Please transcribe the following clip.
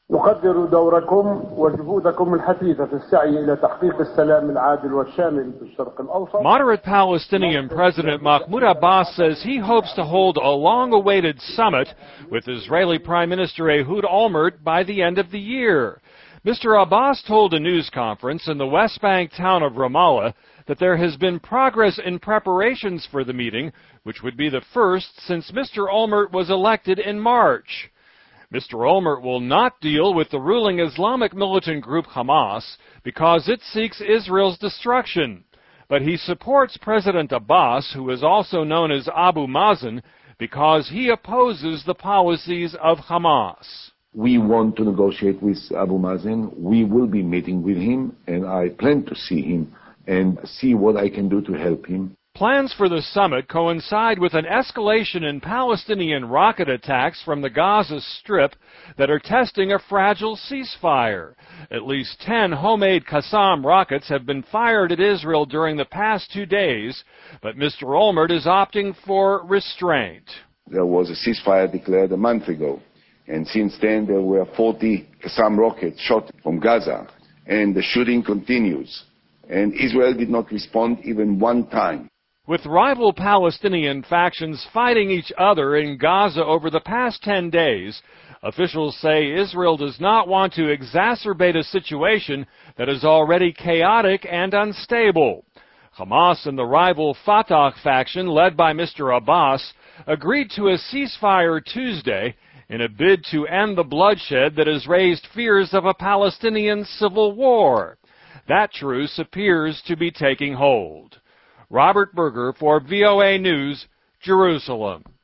نقدر دوركم وجهودكم الحثيثة في السعي إلى تحقيق السلام العادل والشامل في الشرق الأوسط. Moderate Palestinian President Mahmoud Abbas says he hopes to hold a long-awaited summit with Israeli Prime Minister Ehud Olmert by the end of the year. Mr. Abbas told a news conference in the West Bank town of Ramallah that there has been progress in preparations for the meeting, which would be the first since Mr. Olmert was elected in March. Mr. Olmert will not deal with the ruling Islamic militant group Hamas because it seeks Israel's destruction. But he supports President Abbas, who is also known as Abu Mazen, because he opposes the policies of Hamas. We want to negotiate with Abu Mazen. We will be meeting with him, and I plan to see him and see what I can do to help him. Plans for the summit coincide with an escalation in Palestinian rocket attacks from the Gaza Strip that are testing a fragile ceasefire. At least 10 homemade Qassam rockets have been fired at Israel during the past 2 days, but Mr. Olmert is opting for restraint. There was a ceasefire declared a month ago, and since then there were 40 Qassam rockets shot from Gaza, and the shooting continues, and Israel did not respond even one time. With rival Palestinian factions fighting each other in Gaza over the past 10 days, officials say Israel does not want to exacerbate a situation that is already chaotic and unstable. Hamas and the rival Fatah faction, led by Mr. Abbas, agreed to a ceasefire Tuesday in a bid to end the bloodshed that has raised fears of a Palestinian civil war. That truce appears to be taking hold. Robert Berger for VOA News, Jerusalem.